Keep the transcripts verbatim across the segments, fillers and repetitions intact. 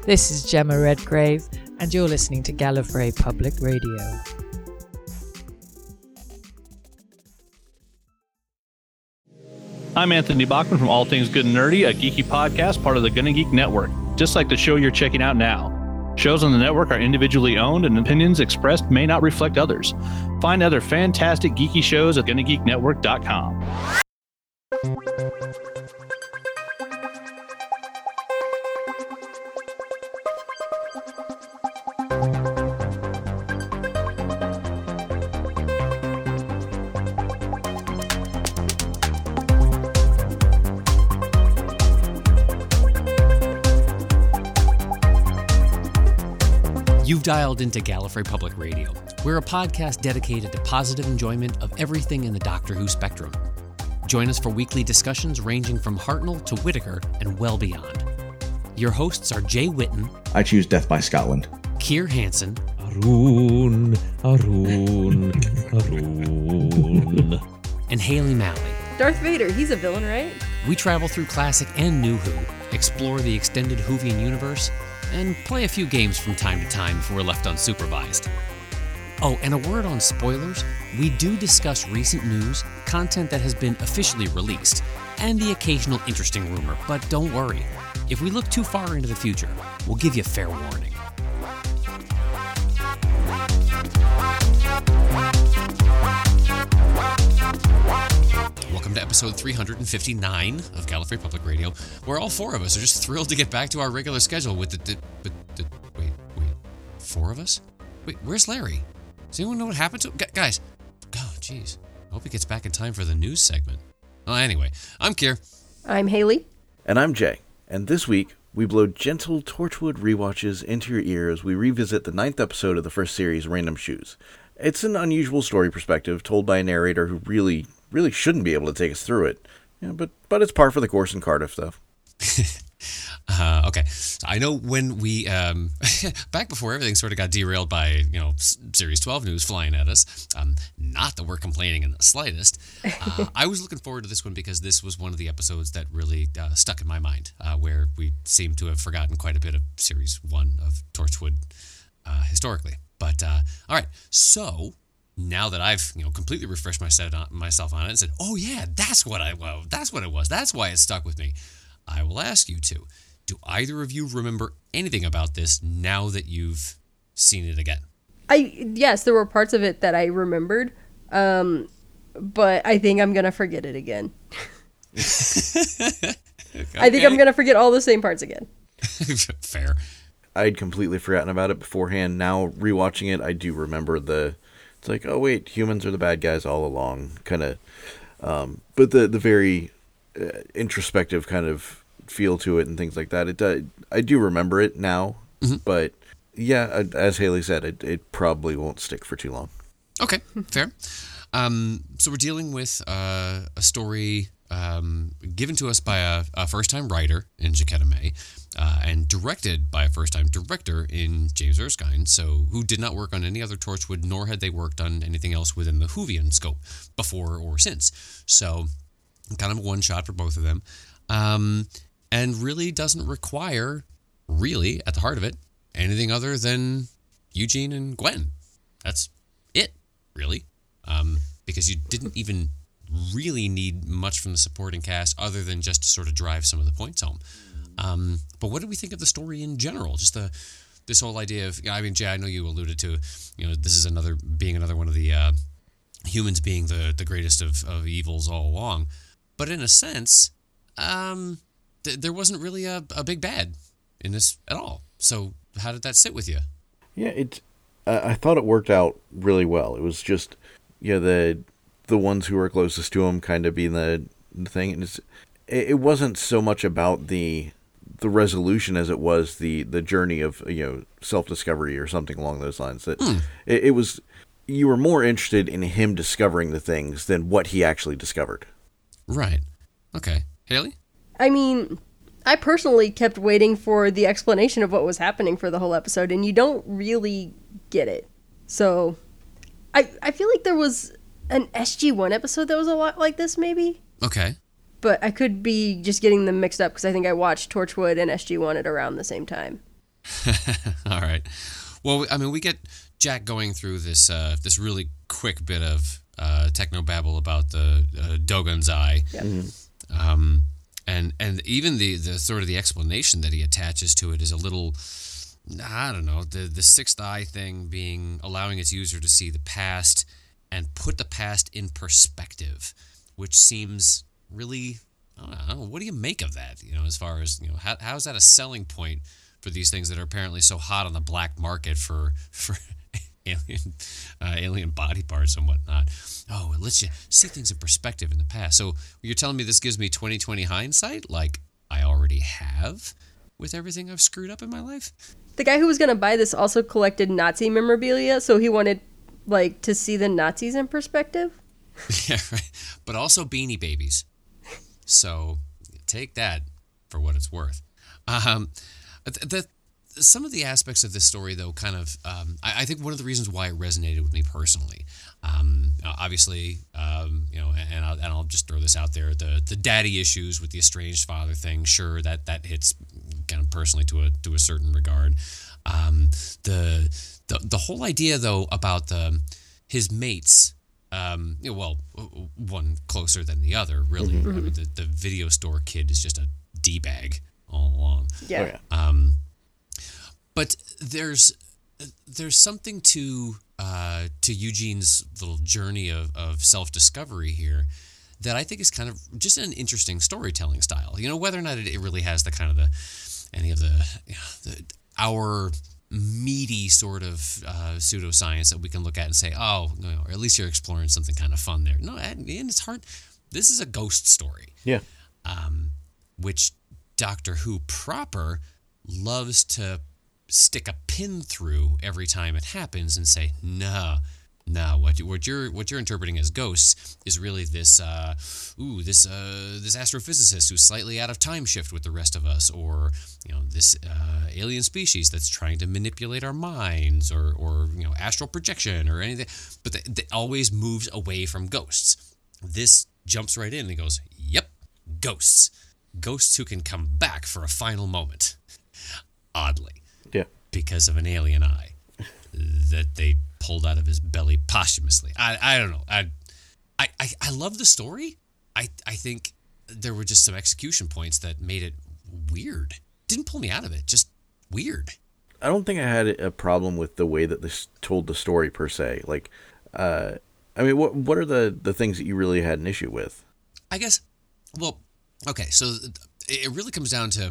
This is Gemma Redgrave, and you're listening to Gallifrey Public Radio. I'm Anthony Bachman from All Things Good and Nerdy, a geeky podcast, part of the Gonna Geek Network, just like the show you're checking out now. Shows on the network are individually owned, and opinions expressed may not reflect others. Find other fantastic geeky shows at gonna geek network dot com. You've dialed into Gallifrey Public Radio. We're a podcast dedicated to positive enjoyment of everything in the Doctor Who spectrum. Join us for weekly discussions ranging from Hartnell to Whittaker and well beyond. Your hosts are Jay Whitten. I choose Death by Scotland. Keir Hansen. Arun, Arun, Arun. And Haley Malley. Darth Vader, he's a villain, right? We travel through classic and new Who, explore the extended Whovian universe, and play a few games from time to time if we're left unsupervised. Oh, and a word on spoilers. We do discuss recent news, content that has been officially released, and the occasional interesting rumor, but don't worry. If we look too far into the future, we'll give you fair warning. Welcome to episode three hundred fifty-nine of Gallifrey Public Radio, where all four of us are just thrilled to get back to our regular schedule with the... the, the, the wait, wait, four of us? Wait, where's Larry? Does anyone know what happened to him? Gu- guys, oh, jeez. I hope he gets back in time for the news segment. Well, anyway, I'm Keir. I'm Haley. And I'm Jay. And this week, we blow gentle Torchwood rewatches into your ears. We revisit the ninth episode of the first series, Random Shoes. It's an unusual story perspective told by a narrator who really... really shouldn't be able to take us through it. Yeah, but but it's par for the course in Cardiff, though. uh, okay, so I know when we, um, back before everything sort of got derailed by, you know, Series twelve news flying at us, um, not that we're complaining in the slightest, uh, I was looking forward to this one because this was one of the episodes that really uh, stuck in my mind, uh, where we seem to have forgotten quite a bit of Series one of Torchwood uh, historically. But, uh, all right, so... now that I've, you know, completely refreshed myself on it and said, oh yeah, that's what I, well, that's what it was. That's why it stuck with me. I will ask you two, do either of you remember anything about this now that you've seen it again? I, yes, there were parts of it that I remembered, um, but I think I'm going to forget it again. Okay. I think I'm going to forget all the same parts again. Fair. I'd completely forgotten about it beforehand. Now, rewatching it, I do remember the... it's like, oh wait, humans are the bad guys all along, kind of. Um, but the the very uh, introspective kind of feel to it and things like that. It uh, I do remember it now, mm-hmm. But yeah, as Haley said, it it probably won't stick for too long. Okay, fair. Um, so we're dealing with uh, a story um, given to us by a, a first-time writer in Jaquetta May. Uh, and directed by a first-time director in James Erskine, so who did not work on any other Torchwood, nor had they worked on anything else within the Whovian scope before or since. So, kind of a one-shot for both of them. Um, and really doesn't require, really, at the heart of it, anything other than Eugene and Gwen. That's it, really. Um, because you didn't even really need much from the supporting cast other than just to sort of drive some of the points home. Um, but what do we think of the story in general? Just the this whole idea of, I mean, Jay, I know you alluded to, you know, this is another being another one of the uh, humans being the, the greatest of, of evils all along. But in a sense, um, th- there wasn't really a, a big bad in this at all. So how did that sit with you? Yeah, it. Uh, I thought it worked out really well. It was just, yeah, the the ones who were closest to him kind of being the, the thing. And it's, it, it wasn't so much about the. the resolution as it was the, the journey of, you know, self-discovery or something along those lines. That mm. it, it was, you were more interested in him discovering the things than what he actually discovered. Right. Okay. Haley? I mean, I personally kept waiting for the explanation of what was happening for the whole episode, and you don't really get it. So, I I feel like there was an S G one episode that was a lot like this, maybe? Okay. But I could be just getting them mixed up because I think I watched Torchwood and S G one at around the same time. All right. Well, I mean, we get Jack going through this uh, this really quick bit of uh, techno babble about the uh, Dogon's Eye, Yeah. um, and and even the, the sort of the explanation that he attaches to it is a little, I don't know, the the sixth eye thing being allowing its user to see the past and put the past in perspective, which seems really, I don't know, what do you make of that? You know, as far as, you know, how how is that a selling point for these things that are apparently so hot on the black market for for alien uh, alien body parts and whatnot? Oh, it lets you see things in perspective in the past. So you're telling me this gives me twenty twenty hindsight, like I already have with everything I've screwed up in my life? The guy who was going to buy this also collected Nazi memorabilia, so he wanted, like, to see the Nazis in perspective. Yeah, right. But also Beanie Babies. So take that for what it's worth. Um, the, the some of the aspects of this story, though, kind of, um, I, I think one of the reasons why it resonated with me personally, um, obviously, um, you know, and I'll, and I'll just throw this out there: the the daddy issues with the estranged father thing. Sure, that that hits kind of personally to a to a certain regard. Um, the the the whole idea, though, about the his mates. Um, you know, well, one closer than the other, really. Mm-hmm. I mean, the, the video store kid is just a D-bag all along. Yeah. Oh, yeah. Um, but there's there's something to uh, to Eugene's little journey of, of self-discovery here that I think is kind of just an interesting storytelling style. You know, whether or not it, it really has the kind of the any of the, you know, the our meaty sort of uh, pseudoscience that we can look at and say, oh, you know, or at least you're exploring something kind of fun there. No, and it's hard. This is a ghost story. Yeah. Um, which Doctor Who proper loves to stick a pin through every time it happens and say, no, no, what, you, what you're what you're interpreting as ghosts is really this, uh, ooh, this uh, this astrophysicist who's slightly out of time shift with the rest of us, or you know, this uh, alien species that's trying to manipulate our minds, or or you know, astral projection or anything. But that always moves away from ghosts. This jumps right in and goes, yep, ghosts, ghosts who can come back for a final moment. Oddly, yeah, because of an alien eye that they pulled out of his belly posthumously. I I don't know. I I I, I love the story. I I think there were just some execution points that made it weird. Didn't pull me out of it. Just weird. I don't think I had a problem with the way that this told the story per se. Like, uh, I mean, what what are the, the things that you really had an issue with? I guess, well, okay, so it really comes down to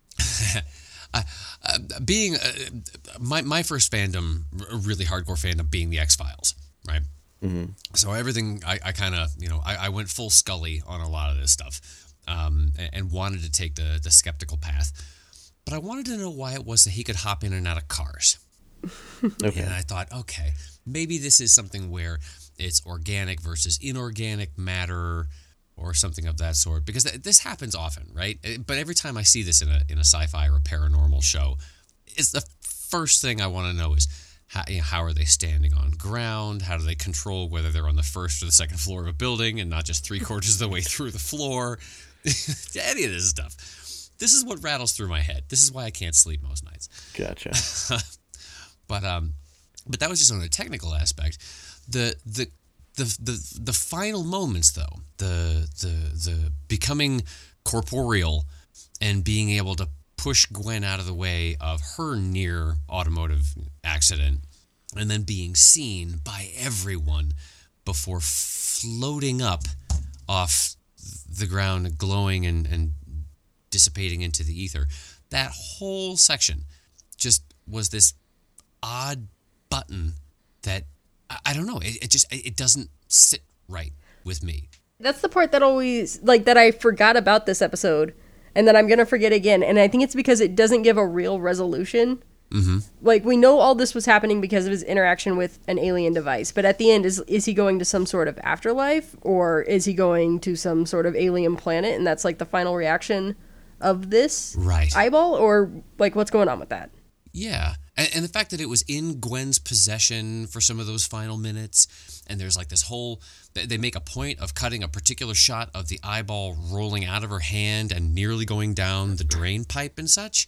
uh, uh, being, uh, my, my first fandom, really hardcore fandom, being the X-Files, right? Mm-hmm. So everything, I, I kind of, you know, I, I went full Scully on a lot of this stuff, um, and, and wanted to take the, the skeptical path. But I wanted to know why it was that he could hop in and out of cars. Okay. And I thought, okay, maybe this is something where it's organic versus inorganic matter or something of that sort. Because th- this happens often, right? But every time I see this in a in a sci-fi or a paranormal show, it's the first thing I want to know is, how, you know, how are they standing on ground? How do they control whether they're on the first or the second floor of a building and not just three quarters of the way through the floor? Any of this stuff. This is what rattles through my head. This is why I can't sleep most nights. Gotcha. but um, but that was just on a technical aspect. The the the the the final moments, though, the the the becoming corporeal and being able to push Gwen out of the way of her near automotive accident, and then being seen by everyone before floating up off the ground, glowing and, and dissipating into the ether. That whole section just was this odd button that I, I don't know. It, it just it doesn't sit right with me. That's the part that always, like, that I forgot about this episode, and that I'm gonna forget again. And I think it's because it doesn't give a real resolution. Mm-hmm. Like, we know all this was happening because of his interaction with an alien device, but at the end, is is he going to some sort of afterlife, or is he going to some sort of alien planet, and that's like the final reaction of this right. eyeball, or like what's going on with that? Yeah, and, and the fact that it was in Gwen's possession for some of those final minutes, and there's like this whole, they make a point of cutting a particular shot of the eyeball rolling out of her hand and nearly going down the drain pipe and such.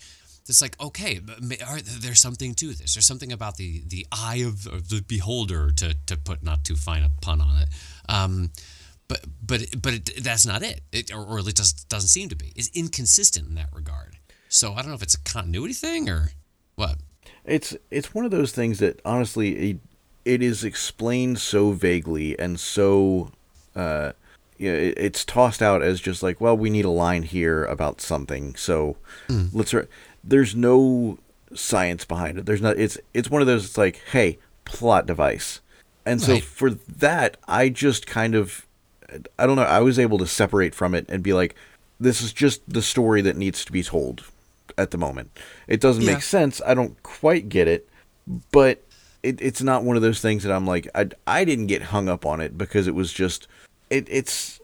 it's like, okay, but may- all right, there's something to this. There's something about the the eye of, of the beholder, to to put not too fine a pun on it. Um, but but but it, that's not it, it or, or at least doesn't, doesn't seem to be. It's inconsistent in that regard. So I don't know if it's a continuity thing or what. It's it's one of those things that honestly it, it is explained so vaguely and so uh yeah it, it's tossed out as just like, well, we need a line here about something, so mm. let's re- there's no science behind it. There's not it's it's one of those, it's like, hey, plot device. And so right. for that, I just kind of I don't know, I was able to separate from it and be like, this is just the story that needs to be told at the moment. It doesn't yeah. make sense. I don't quite get it, but it, it's not one of those things that I'm like, I, I didn't get hung up on it because it was just, it, it's,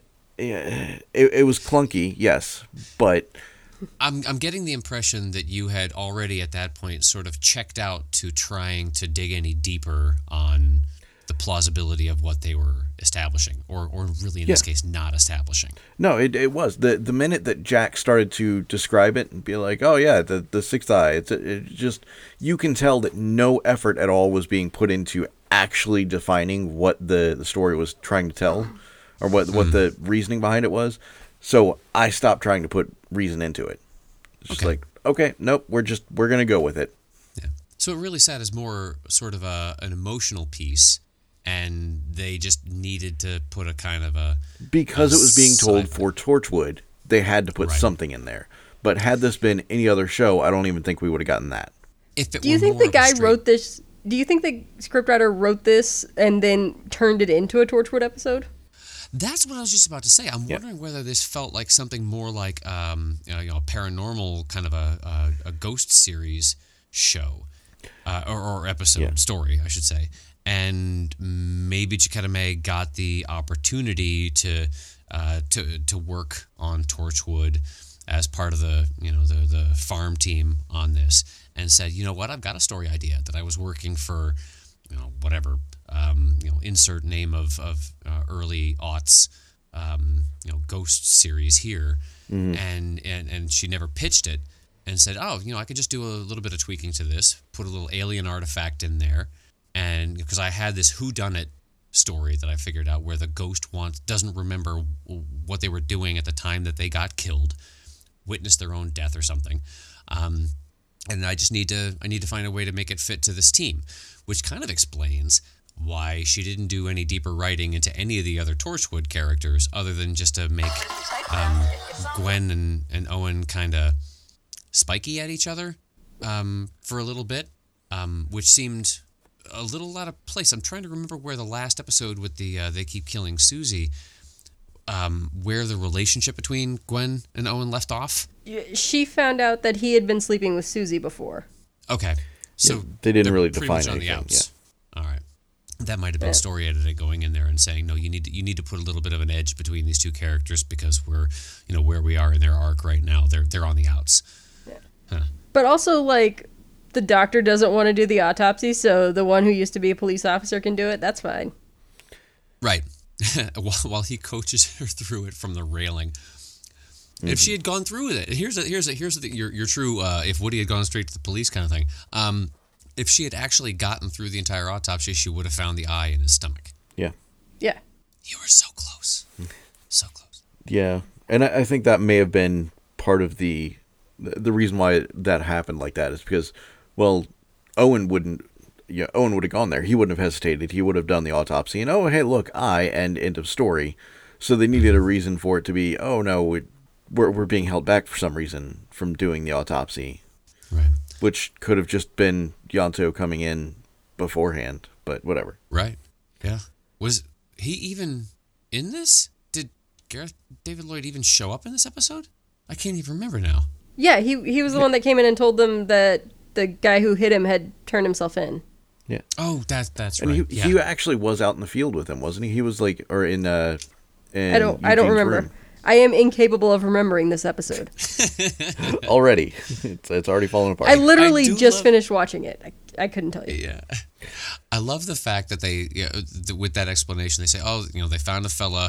it, it was clunky, yes, but. I'm, I'm getting the impression that you had already at that point sort of checked out to trying to dig any deeper on the plausibility of what they were establishing, or, or really in yeah. this case, not establishing. No, it it was. The the minute that Jack started to describe it and be like, oh yeah, the, the sixth eye, it's it just, you can tell that no effort at all was being put into actually defining what the, the story was trying to tell, or what, what mm. the reasoning behind it was. So I stopped trying to put reason into it. It's just okay. like, okay, nope, we're just, we're going to go with it. Yeah. So it really sat as more sort of a, an emotional piece, and they just needed to put a kind of a... Because a it was being told sci-fi. for Torchwood, they had to put right. something in there. But had this been any other show, I don't even think we would have gotten that. If it do you were think more the guy straight... wrote this... Do you think the scriptwriter wrote this and then turned it into a Torchwood episode? That's what I was just about to say. I'm yeah. wondering whether this felt like something more like um, you know, you know, paranormal kind of a, a, a ghost series show, uh, or, or episode, yeah. story, I should say. And maybe Chiquetta May got the opportunity to uh, to to work on Torchwood as part of the you know the the farm team on this, and said, you know what, I've got a story idea that I was working for, you know, whatever, um, you know, insert name of of uh, early aughts, um, you know, ghost series here, mm-hmm. and and and she never pitched it, and said, oh, you know, I could just do a little bit of tweaking to this, put a little alien artifact in there. And because I had this whodunit story that I figured out where the ghost wants doesn't remember what they were doing at the time that they got killed, witnessed their own death or something, um, and I just need to I need to find a way to make it fit to this team, which kind of explains why she didn't do any deeper writing into any of the other Torchwood characters other than just to make um, Gwen and, and Owen kind of spiky at each other um, for a little bit, um, which seemed a little out of place. I'm trying to remember where the last episode with the uh, they keep killing Susie, um, where the relationship between Gwen and Owen left off. She found out that he had been sleeping with Susie before. Okay, so yeah, they didn't really pretty define much on anything. The outs. Yeah. All right, that might have been yeah. story editing going in there and saying, no, you need to, you need to put a little bit of an edge between these two characters because we're, you know, where we are in their arc right now. They're they're on the outs. Yeah. Huh. But also, like, the doctor doesn't want to do the autopsy, so the one who used to be a police officer can do it. That's fine. Right. while, while he coaches her through it from the railing. Mm-hmm. If she had gone through with it, here's a, here's a, here's the, your your true. Uh, if Woody had gone straight to the police kind of thing. Um, if she had actually gotten through the entire autopsy, she would have found the eye in his stomach. Yeah. Yeah. You were so close. So close. Yeah, and I, I think that may have been part of the the reason why that happened like that is because, well, Owen wouldn't, yeah, Owen would have gone there. He wouldn't have hesitated. He would have done the autopsy and, oh, hey, look, I, and end of story. So they needed a reason for it to be, oh, no, we, we're we're being held back for some reason from doing the autopsy. Right. Which could have just been Yonto coming in beforehand, but whatever. Right. Yeah. Was he even in this? Did Gareth David Lloyd even show up in this episode? I can't even remember now. Yeah, he he was the one that came in and told them that the guy who hit him had turned himself in. Yeah. Oh, that's that's and right. He, yeah. he actually was out in the field with him, wasn't he? He was like, or in. Uh, in I don't. I don't Eugene's remember. room. I am incapable of remembering this episode. Already, it's it's already fallen apart. I literally I just love... finished watching it. I, I couldn't tell you. Yeah. I love the fact that they, you know, th- with that explanation, they say, oh, you know, they found a fella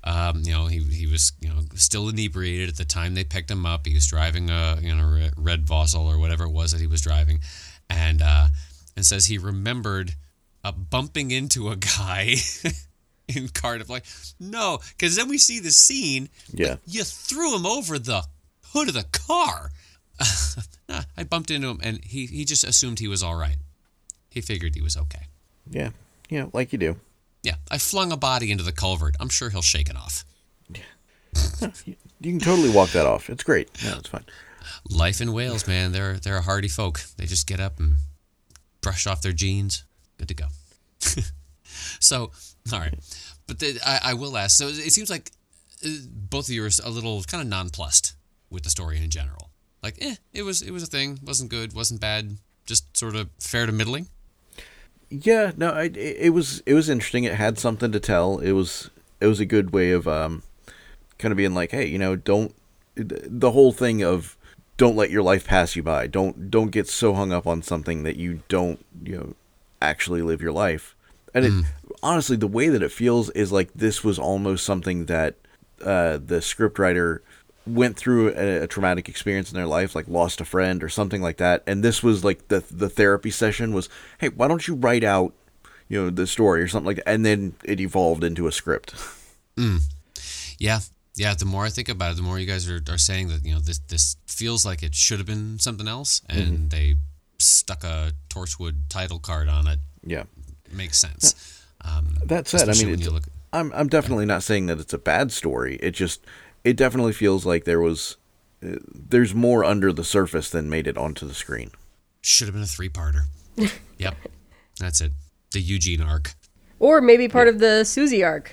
Um, you know, he he was you know still inebriated at the time they picked him up. He was driving a you know red Vauxhall or whatever it was that he was driving, and uh, and says he remembered uh, bumping into a guy in Cardiff. Like, no, because then we see the scene. Yeah, like, you threw him over the hood of the car. Nah, I bumped into him, and he he just assumed he was all right. He figured he was okay. yeah, yeah, like you do. Yeah, I flung a body into the culvert. I'm sure he'll shake it off. You, you can totally walk that off. It's great. Yeah, it's fine. Life in Wales, man. They're they're a hardy folk. They just get up and brush off their jeans. Good to go. So, all right. But the, I, I will ask. So it seems like both of you are a little kind of nonplussed with the story in general. Like, eh, it was it was a thing. Wasn't good. Wasn't bad. Just sort of fair to middling. Yeah, no, I, it was it was interesting. It had something to tell. It was it was a good way of um, kind of being like, hey, you know, don't the whole thing of don't let your life pass you by. Don't don't get so hung up on something that you don't you know actually live your life. And it, mm. honestly, the way that it feels is like this was almost something that uh, the scriptwriter went through a, a traumatic experience in their life, like lost a friend or something like that. And this was like the the therapy session was, hey, why don't you write out, you know, the story or something like that? And then it evolved into a script. Mm. Yeah. Yeah. The more I think about it, the more you guys are, are saying that, you know, this, this feels like it should have been something else. And mm-hmm. they stuck a Torchwood title card on it. Yeah. Makes sense. Um, that said, I mean, it's, look, I'm, I'm definitely not saying that it's a bad story. It just, it definitely feels like there was, uh, there's more under the surface than made it onto the screen. Should have been a three-parter. Yep, that's it. The Eugene arc, or maybe part yeah. of the Susie arc.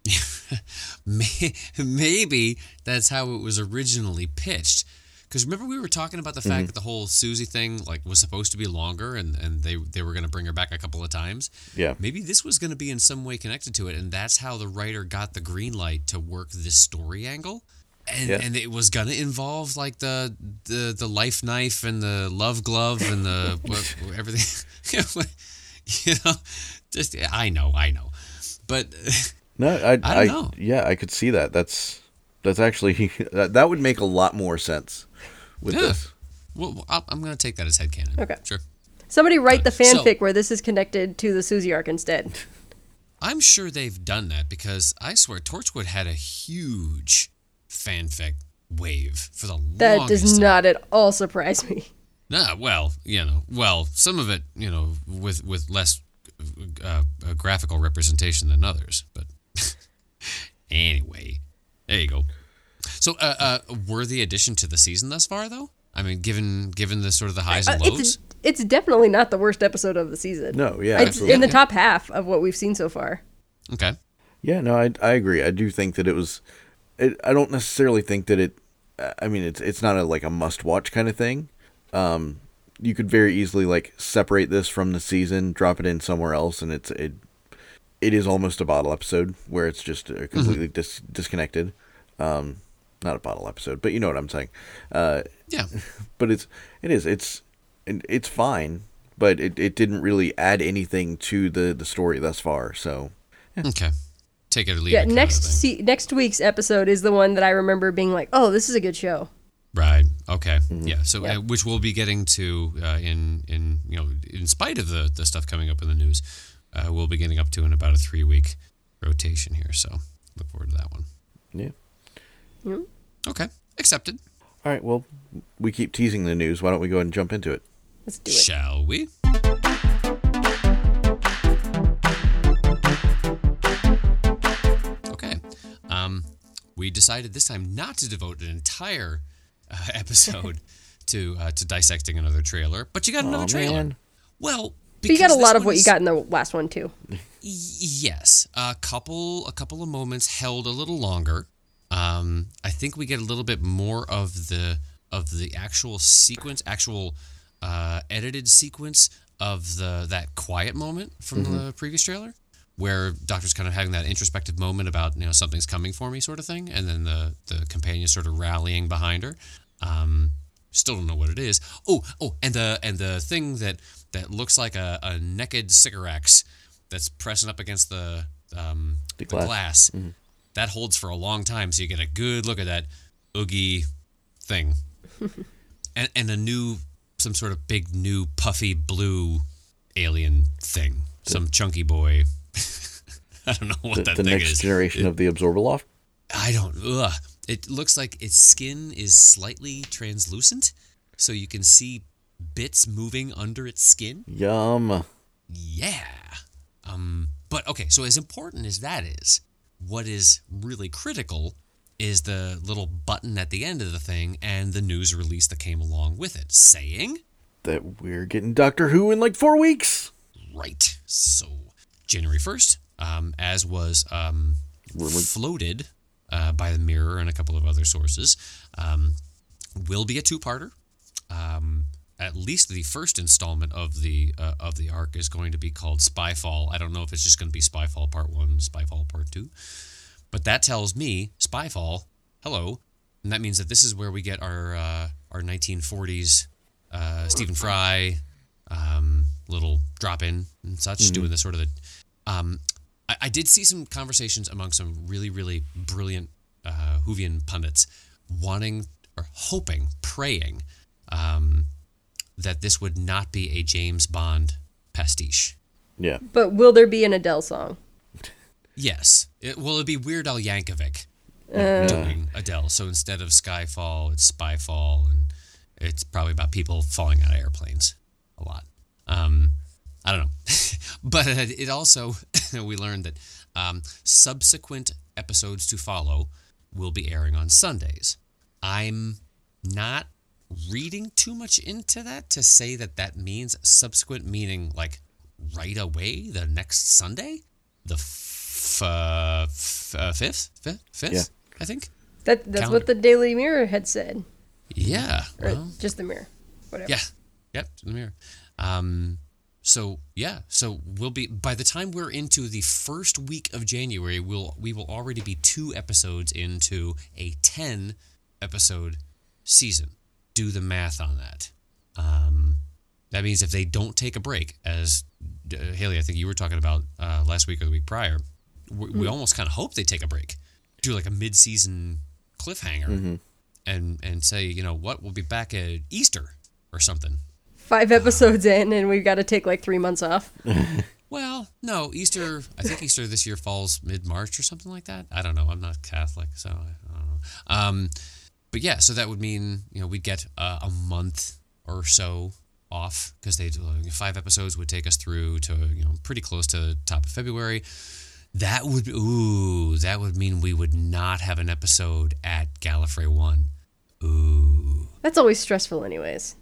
Maybe that's how it was originally pitched. Because remember we were talking about the fact mm-hmm. that the whole Susie thing like was supposed to be longer, and, and they they were going to bring her back a couple of times. Yeah. Maybe this was going to be in some way connected to it, and that's how the writer got the green light to work this story angle. And yeah. and it was going to involve like the, the the life knife and the love glove and the what, everything. You know, just I know, I know, but no, I I, I don't know. Yeah, I could see that. That's that's actually that, that would make a lot more sense with yeah. this. Well, I'm going to take that as headcanon. Okay, sure. Somebody write the fanfic so, where this is connected to the Susie arc instead. I'm sure they've done that because I swear Torchwood had a huge fanfic wave for the that longest does time. not at all surprise me. Nah, well, you know, well, some of it, you know, with with less uh, uh, graphical representation than others, but anyway, there you go. So, uh, uh, worthy addition to the season thus far, though. I mean, given given the sort of the highs and uh, lows, it's, it's definitely not the worst episode of the season. No, yeah, it's absolutely. in the top half of what we've seen so far. Okay. Yeah, no, I I agree. I do think that it was. It, I don't necessarily think that it. I mean, it's it's not a like a must watch kind of thing. Um, you could very easily like separate this from the season, drop it in somewhere else, and it's it. It is almost a bottle episode where it's just uh, completely mm-hmm. dis- disconnected. Um, not a bottle episode, but you know what I'm saying. Uh, yeah. But it's it is it's it's fine, but it, it didn't really add anything to the, the story thus far. So yeah. Okay. Take it or leave yeah, it. Next se- next week's episode is the one that I remember being like, oh, this is a good show. Right. Okay. Mm-hmm. Yeah. So, yeah. Uh, which we'll be getting to uh, in in you know, in spite of the, the stuff coming up in the news, uh, we'll be getting up to in about a three week rotation here. So, look forward to that one. Yeah. Mm-hmm. Okay. Accepted. All right. Well, we keep teasing the news. Why don't we go ahead and jump into it? Let's do it. Shall we? Okay. Um, we decided this time not to devote an entire uh, episode to uh, to dissecting another trailer, but you got another oh, trailer. Man. Well, but you got a lot of what is, you got in the last one too. Y- yes, a couple a couple of moments held a little longer. Um, I think we get a little bit more of the of the actual sequence, actual uh, edited sequence of the that quiet moment from mm-hmm. the previous trailer, where Doctor's kind of having that introspective moment about, you know, something's coming for me sort of thing, and then the the companion sort of rallying behind her. Um, still don't know what it is. Oh, oh, and the and the thing that that looks like a, a naked Sycorax that's pressing up against the um, the glass. The glass. Mm-hmm. that holds for a long time, so you get a good look at that oogie thing. and and a new, some sort of big new puffy blue alien thing. The, some chunky boy. I don't know what the, that the thing next is. generation it, of the Absorbaloft? I don't, ugh. It looks like its skin is slightly translucent, so you can see bits moving under its skin. Yum. Yeah. Um, but okay, so as important as that is, what is really critical is the little button at the end of the thing and the news release that came along with it, saying that we're getting Doctor Who in like four weeks. Right. So January first, um, as was um, Rumored. floated uh, by the Mirror and a couple of other sources, um, will be a two-parter. Um, at least the first installment of the uh, of the arc is going to be called Spyfall. I don't know if it's just going to be Spyfall Part One, Spyfall Part Two, but that tells me Spyfall. Hello, and that means that this is where we get our uh, our nineteen forties uh, Stephen Fry um, little drop in and such, mm-hmm. doing the sort of the. Um, I, I did see some conversations among some really really brilliant uh, Whovian pundits wanting or hoping, praying. Um, that this would not be a James Bond pastiche. Yeah. But will there be an Adele song? Yes. It, well, it'd be Weird Al Yankovic Uh, doing Adele. So instead of Skyfall, it's Spyfall, and it's probably about people falling out of airplanes a lot. Um, I don't know. But it also, we learned that um, subsequent episodes to follow will be airing on Sundays. I'm not reading too much into that to say that that means subsequent, meaning like right away the next Sunday, the f- uh, f- uh, fifth, fifth, fifth, yeah. I think. That that's Calendar. what the Daily Mirror had said. Yeah, Or well, just the Mirror, whatever. yeah, yep, the Mirror. Um, so yeah, so we'll be by the time we're into the first week of January, we'll we will already be two episodes into a ten episode season. Do the math on that. Um, that means if they don't take a break, as uh, Haley, I think you were talking about uh, last week or the week prior, we, we almost kind of hope they take a break, do like a mid-season cliffhanger, mm-hmm. and and say, you know what, we'll be back at Easter or something. Five episodes uh, in, and we've got to take like three months off. Well, no, Easter. I think Easter this year falls mid-March or something like that. I don't know. I'm not Catholic, so I don't know. Um, But yeah, so that would mean, you know, we'd get uh, a month or so off because they uh, five episodes would take us through to, you know, pretty close to the top of February. That would, ooh, that would mean we would not have an episode at Gallifrey One. Ooh. That's always stressful anyways.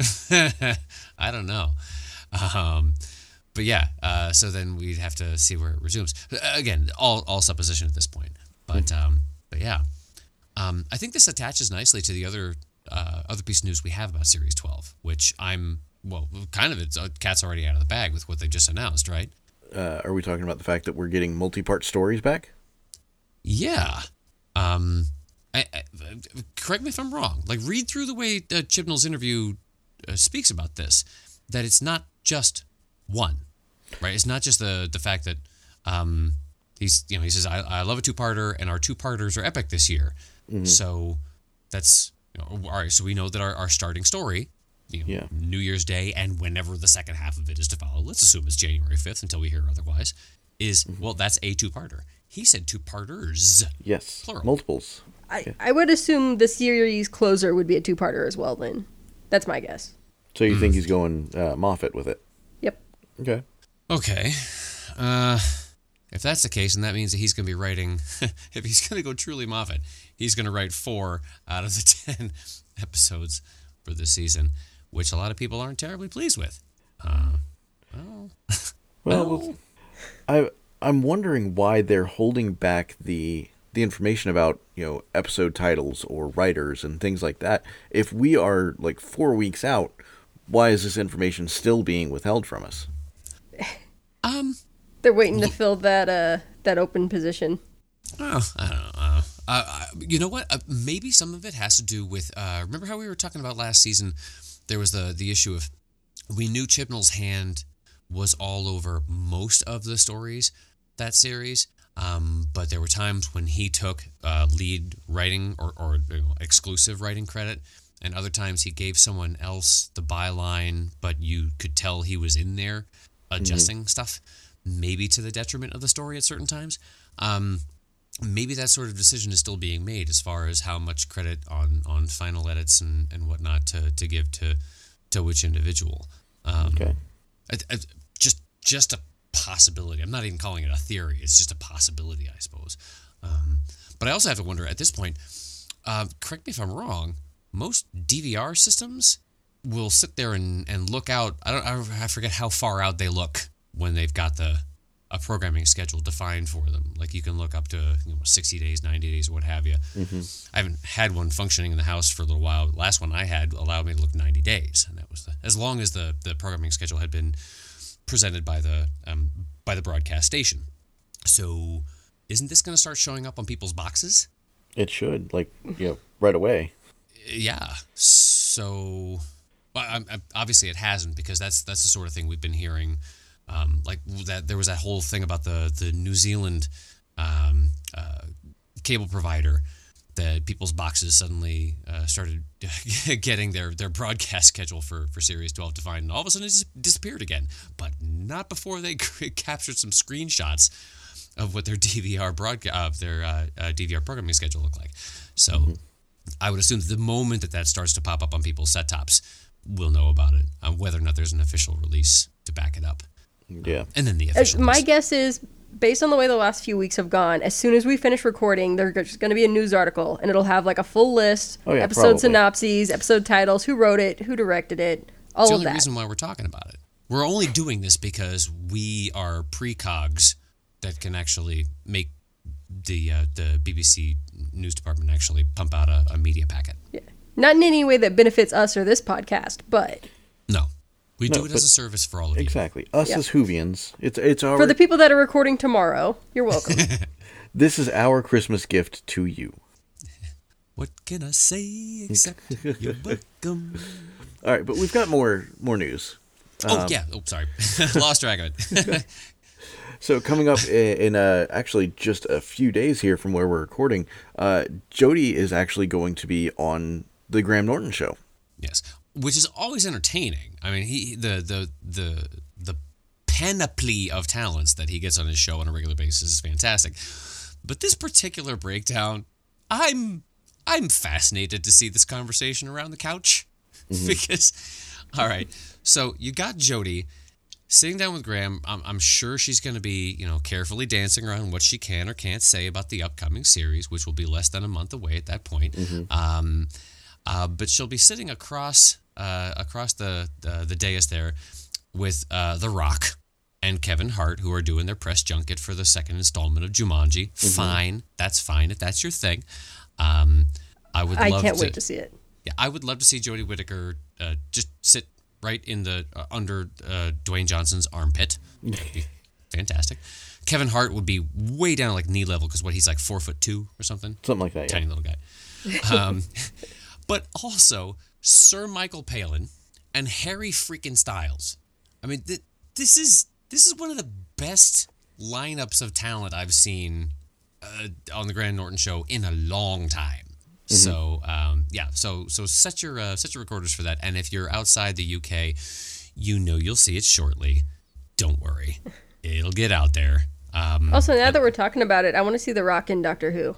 I don't know. Um, but yeah, uh, so then we'd have to see where it resumes. Again, all, all supposition at this point. But, um, but yeah. Um, I think this attaches nicely to the other uh, other piece of news we have about Series twelve, which I'm, well, kind of, it's, uh, cat's already out of the bag with what they just announced, right? Uh, are we talking about the fact that we're getting multi-part stories back? Yeah. Um, I, I, correct me if I'm wrong. Like, read through the way uh, Chibnall's interview uh, speaks about this, that it's not just one, right? It's not just the, the fact that um, he's, you know, he says, I, I love a two-parter, and our two-parters are epic this year. Mm-hmm. So that's, you know, all right. So we know that our, our starting story, you know, yeah. New Year's Day and whenever the second half of it is to follow, let's assume it's January fifth until we hear otherwise, is, mm-hmm. well, that's a two-parter. He said two-parters. Yes. Plural. Multiples. I, yeah. I would assume the series closer would be a two-parter as well then. That's my guess. So you mm. think he's going uh, Moffat with it? Yep. Okay. Okay. Uh... If that's the case, then that means that he's going to be writing, if he's going to go truly Moffat, he's going to write four out of the ten episodes for this season, which a lot of people aren't terribly pleased with. Uh, well, well, well, I, I'm wondering why they're holding back the the information about, you know, episode titles or writers and things like that. If we are like four weeks out, why is this information still being withheld from us? Um... They're waiting to fill that uh that open position. Oh, I don't know. Uh, uh, you know what? Uh, maybe some of it has to do with. Uh, remember how we were talking about last season? There was the the issue of we knew Chibnall's hand was all over most of the stories that series. Um, but there were times when he took uh, lead writing or, or you know, exclusive writing credit, and other times he gave someone else the byline, but you could tell he was in there adjusting mm-hmm. stuff, maybe to the detriment of the story at certain times. Um, maybe that sort of decision is still being made as far as how much credit on, on final edits and, and whatnot to, to give to to which individual. Um, okay. I, I, just just a possibility. I'm not even calling it a theory. It's just a possibility, I suppose. Um, but I also have to wonder at this point, uh, correct me if I'm wrong, most D V R systems will sit there and, and look out. I don't. I forget how far out they look when they've got the a programming schedule defined for them. Like you can look up to you know sixty days, ninety days, or what have you. Mm-hmm. I haven't had one functioning in the house for a little while. The last one I had allowed me to look ninety days, and that was the, as long as the the programming schedule had been presented by the um, by the broadcast station. So, isn't this going to start showing up on people's boxes? It should, like you know, right away. Yeah. So, well, I, I, obviously it hasn't, because that's that's the sort of thing we've been hearing. Um, like that, there was that whole thing about the the New Zealand um, uh, cable provider that people's boxes suddenly uh, started getting their, their broadcast schedule for, for Series twelve defined, and all of a sudden it just disappeared again. But not before they captured some screenshots of what their D V R broadcast of their uh, uh, D V R programming schedule looked like. So mm-hmm. I would assume that the moment that that starts to pop up on people's set tops, we'll know about it, um, whether or not there's an official release to back it up. Yeah. And then the official uh, My release. guess is, based on the way the last few weeks have gone, as soon as we finish recording, there's just going to be a news article, and it'll have like a full list, oh, yeah, episode probably. synopses, episode titles, who wrote it, who directed it, all it's the of only that. reason why we're talking about it. We're only doing this because we are precogs that can actually make the uh, the B B C news department actually pump out a, a media packet. Yeah. Not in any way that benefits us or this podcast, but... No. We No, do it as a service for all of you. Exactly. Us Yeah. as Whovians. It's it's our For the people that are recording tomorrow, you're welcome. This is our Christmas gift to you. What can I say except you're welcome? All right, but we've got more more news. Oh, Um, yeah. Oh, sorry. Lost track of it. So coming up in, in uh, actually just a few days here from where we're recording, uh, Jodie is actually going to be on the Graham Norton show. Yes, which is always entertaining. I mean, he the the the the panoply of talents that he gets on his show on a regular basis is fantastic. But this particular breakdown, I'm I'm fascinated to see this conversation around the couch mm-hmm. because, all right, so you got Jodie sitting down with Graham. I'm, I'm sure she's going to be, you know, carefully dancing around what she can or can't say about the upcoming series, which will be less than a month away at that point. Mm-hmm. Um, uh, but she'll be sitting across uh, across the, the the dais there with uh, The Rock and Kevin Hart, who are doing their press junket for the second installment of Jumanji. Mm-hmm. Fine, that's fine if that's your thing. Um, I would. I love can't to, wait to see it. Yeah, I would love to see Jodie Whittaker uh, just sit right in the uh, under uh, Dwayne Johnson's armpit. Fantastic. Kevin Hart would be way down like knee level because what he's like four foot two or something. Something like that. Tiny Yeah. little guy. Um, but also Sir Michael Palin and Harry freaking Styles. I mean, th- this is this is one of the best lineups of talent I've seen uh, on the Graham Norton show in a long time. Mm-hmm. So um, yeah, so so set your uh, set your recorders for that. And if you're outside the U K, you know you'll see it shortly. Don't worry, it'll get out there. Um, Also, now that we're talking about it, I want to see The Rock in Doctor Who.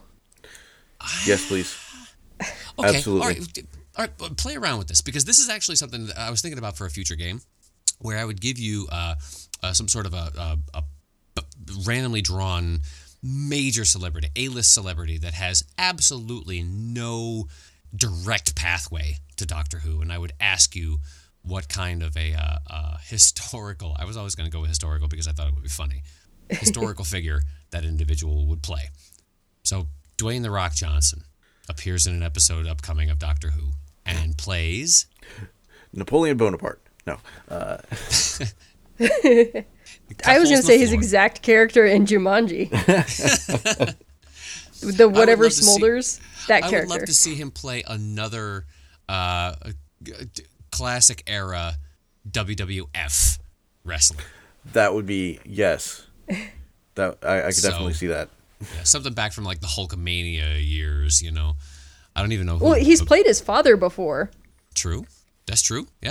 Yes, please. Okay, Absolutely. all right, all right. Play around with this because this is actually something that I was thinking about for a future game, where I would give you uh, uh, some sort of a, a, a, a randomly drawn major celebrity, A-list celebrity that has absolutely no direct pathway to Doctor Who, and I would ask you what kind of a uh, uh, historical, I was always going to go with historical because I thought it would be funny, historical figure that individual would play. So Dwayne "The Rock" Johnson appears in an episode upcoming of Doctor Who and plays Napoleon Bonaparte. No. Uh... I was going to say his exact character in Jumanji. The whatever smolders, see, that I character. I would love to see him play another uh, classic era W W F wrestler. That would be, yes. That I, I could So- definitely see that. Yeah, something back from like the Hulkamania years, you know. I don't even know who. Well, he's but- played his father before. True. That's true. Yeah.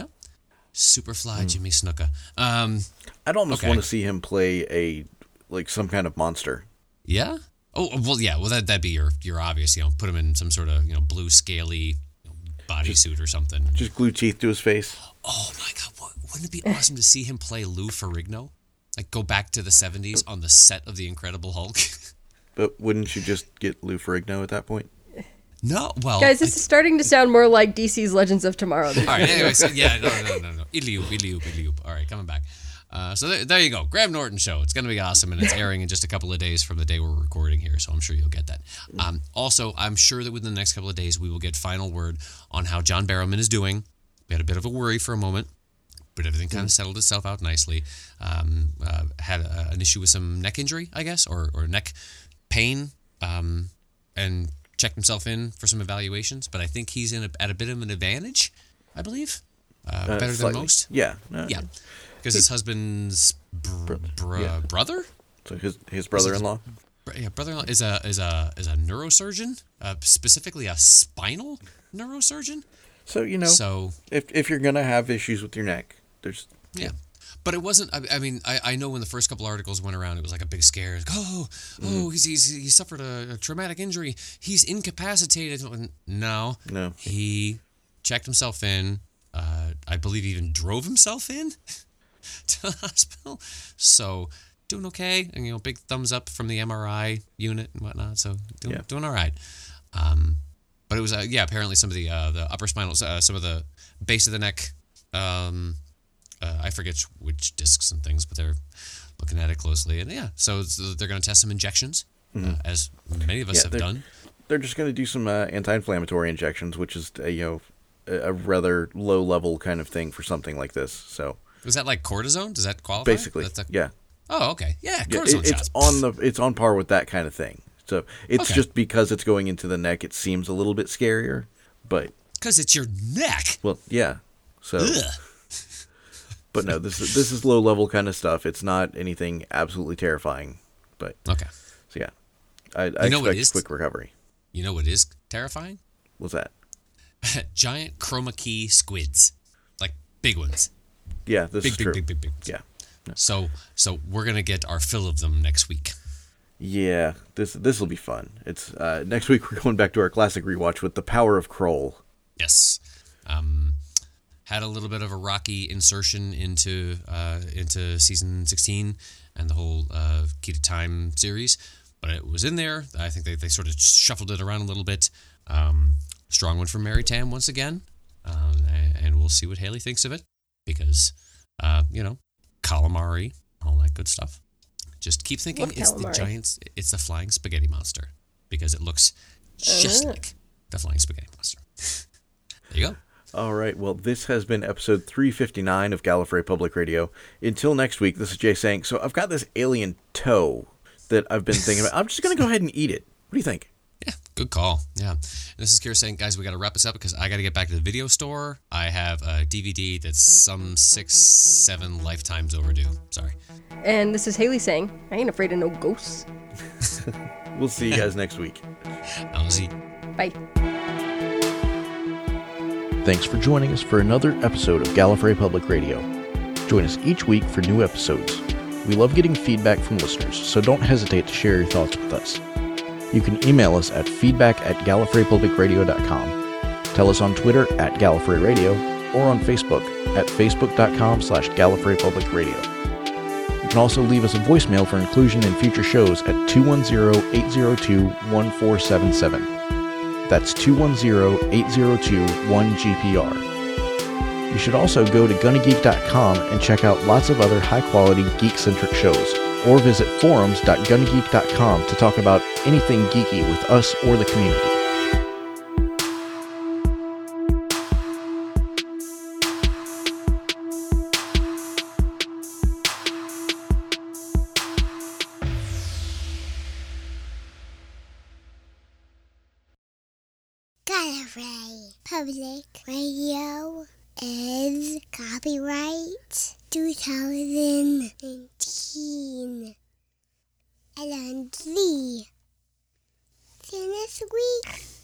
Superfly Jimmy Snuka. Um, I'd almost Okay. want to see him play a like some kind of monster. yeah. Oh, well, yeah. Well, that that'd be your your obvious. You know, put him in some sort of you know blue scaly you know, bodysuit or something. Just glue teeth to his face. Oh my God! What, wouldn't it be awesome to see him play Lou Ferrigno? Like go back to the seventies on the set of The Incredible Hulk. But wouldn't you just get Lou Ferrigno at that point? No, well, Guys, this is starting to sound more like D C's Legends of Tomorrow. Than all right. Anyway, so yeah, no, no, no, no. Idiop, idiop, idiop. All right, coming back. Uh, so there, there you go. Graham Norton Show. It's going to be awesome, and it's airing in just a couple of days from the day we're recording here, so I'm sure you'll get that. Um, also, I'm sure that within the next couple of days, we will get final word on how John Barrowman is doing. We had a bit of a worry for a moment, but everything kind of settled itself out nicely. Um, uh, had a, an issue with some neck injury, I guess, or, or neck pain, um, and checked himself in for some evaluations, but I think he's in a, at a bit of an advantage, I believe. Uh, Uh, better than slightly. most. Yeah. no, Yeah, because his husband's br- br- Yeah. brother, So his his brother-in-law. Br- yeah, brother-in-law is a is a is a neurosurgeon, uh, specifically a spinal neurosurgeon. So you know, So if if you're gonna have issues with your neck, there's yeah, but it wasn't. I, I mean, I, I know when the first couple articles went around, it was like a big scare. Like, oh, oh, he's, he's he suffered a, a traumatic injury. He's incapacitated. No, No. he checked himself in. Uh, I believe he even drove himself in to the hospital. So doing okay, and you know, big thumbs up from the M R I unit and whatnot. So doing Yeah. doing all right. Um, but it was uh, yeah, apparently some of the uh, the upper spinal, uh, some of the base of the neck. Um, uh, I forget which discs and things, but they're looking at it closely, and yeah, so, so they're going to test some injections, uh, as many of us Yeah, have they're- done. they're just gonna do some uh, anti-inflammatory injections, which is uh, you know a, a rather low level kind of thing for something like this. So Is that like cortisone? Does that qualify? basically, That's a- yeah, Oh, okay. Yeah, yeah cortisone it, shots. it's on the it's on par with that kind of thing. So it's Okay. just because it's going into the neck, it seems a little bit scarier. But Because it's your neck. well, yeah. So. Ugh. But no, this is this is low level kind of stuff. It's not anything absolutely terrifying. But Okay. so yeah, I, I know what expect is- quick recovery. You know what is terrifying? What's that? Giant chroma key squids, like big ones. Yeah, this Big, is big, true. big, big, big. Yeah, So, so we're gonna get our fill of them next week. yeah. This this will be fun. It's uh, next week. We're going back to our classic rewatch with The Power of Kroll. Yes. Um, had a little bit of a rocky insertion into uh, into season sixteen and the whole uh, Key to Time series, but it was in there. I think they, they sort of shuffled it around a little bit. Um, strong one from Mary Tam once again, um, and, and we'll see what Haley thinks of it because, uh, you know, calamari, all that good stuff. Just keep thinking Love it's the calamari. giant, it's the flying spaghetti monster because it looks just Oh. like the flying spaghetti monster. There you go. All right. Well, this has been episode three fifty-nine of Gallifrey Public Radio. Until next week, this is Jay saying. So I've got this alien toe that I've been thinking about. I'm just gonna go ahead and eat it. What do you think? Yeah, good call. Yeah. And this is Kira saying, guys, we got to wrap this up because I got to get back to the video store. I have a D V D that's some six, seven lifetimes overdue. Sorry. And this is Haley saying, I ain't afraid of no ghosts. We'll see you guys next week. I'll see. Bye. Thanks for joining us for another episode of Gallifrey Public Radio. Join us each week for new episodes. We love getting feedback from listeners, so don't hesitate to share your thoughts with us. You can email us at feedback at gallifrey public radio dot com. Tell us on Twitter at Gallifrey Radio or on Facebook at facebook.com slash Gallifrey Public Radio. You can also leave us a voicemail for inclusion in future shows at two one zero, eight zero two, one four seven seven. That's two one zero, eight zero two, one G P R. You should also go to gunna geek dot com and check out lots of other high-quality geek-centric shows, or visit forums dot gunna geek dot com to talk about anything geeky with us or the community. Gallifrey Public Radio is copyright twenty nineteen. L and Z. See you next week.